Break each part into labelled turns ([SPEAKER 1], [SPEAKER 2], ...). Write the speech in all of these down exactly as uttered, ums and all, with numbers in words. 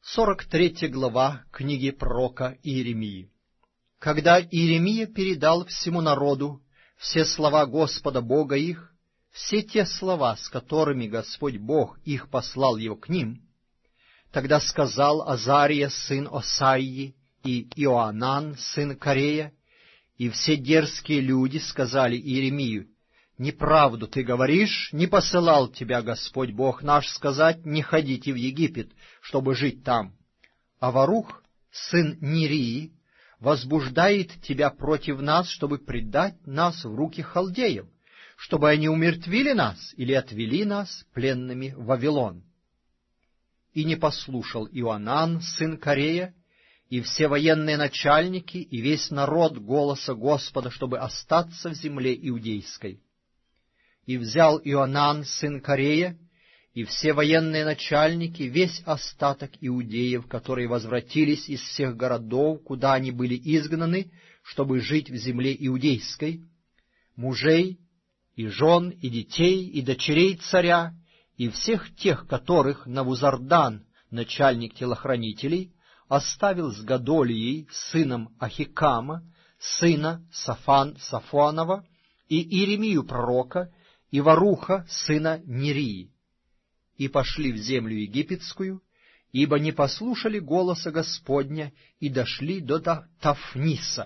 [SPEAKER 1] сорок третья глава книги пророка Иеремии. Когда Иеремия передал всему народу все слова Господа Бога их, все те слова, с которыми Господь Бог их послал его к ним, тогда сказал Азария, сын Осаии, и Иоанан, сын Карея, и все дерзкие люди сказали Иеремию: «Неправду ты говоришь, не посылал тебя Господь Бог наш сказать: не ходите в Египет, чтобы жить там. А Варух, сын Нерии, возбуждает тебя против нас, чтобы предать нас в руки халдеев, чтобы они умертвили нас или отвели нас пленными в Вавилон». И не послушал Иоанан, сын Карея, и все военные начальники, и весь народ голоса Господа, чтобы остаться в земле иудейской. И взял Иоанан, сын Карея, и все военные начальники, весь остаток иудеев, которые возвратились из всех городов, куда они были изгнаны, чтобы жить в земле иудейской, мужей, и жен, и детей, и дочерей царя, и всех тех, которых Навузардан, начальник телохранителей, оставил с Годолией, сыном Ахикама, сына Сафан Сафуанова, и Иеремию пророка, и Варуха, сына Нерии, и пошли в землю египетскую, ибо не послушали голоса Господня, и дошли до Тафниса.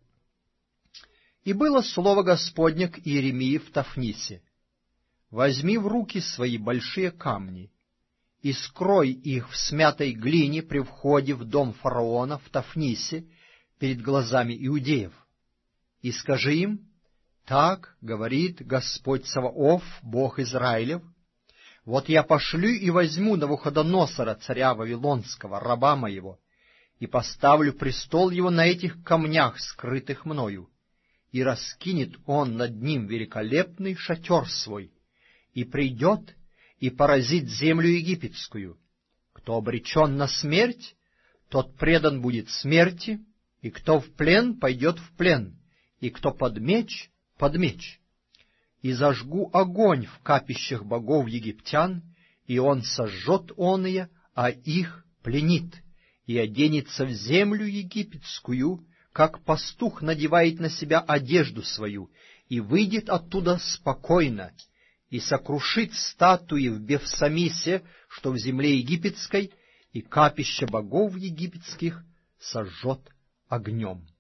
[SPEAKER 1] И было слово Господне к Иеремии в Тафнисе: «Возьми в руки свои большие камни, и скрой их в смятой глине при входе в дом фараона в Тафнисе перед глазами иудеев, и скажи им: так говорит Господь Саваоф, Бог Израилев: вот я пошлю и возьму Навуходоносора, царя Вавилонского, раба моего, и поставлю престол его на этих камнях, скрытых мною, и раскинет он над ним великолепный шатер свой, и придет и поразит землю египетскую. Кто обречен на смерть, тот предан будет смерти, и кто в плен, пойдет в плен, и кто под меч, под меч. И зажгу огонь в капищах богов египтян, и он сожжет оные, а их пленит, и оденется в землю египетскую, как пастух надевает на себя одежду свою, и выйдет оттуда спокойно, и сокрушит статуи в Бефсамисе, что в земле египетской, и капища богов египетских сожжет огнем».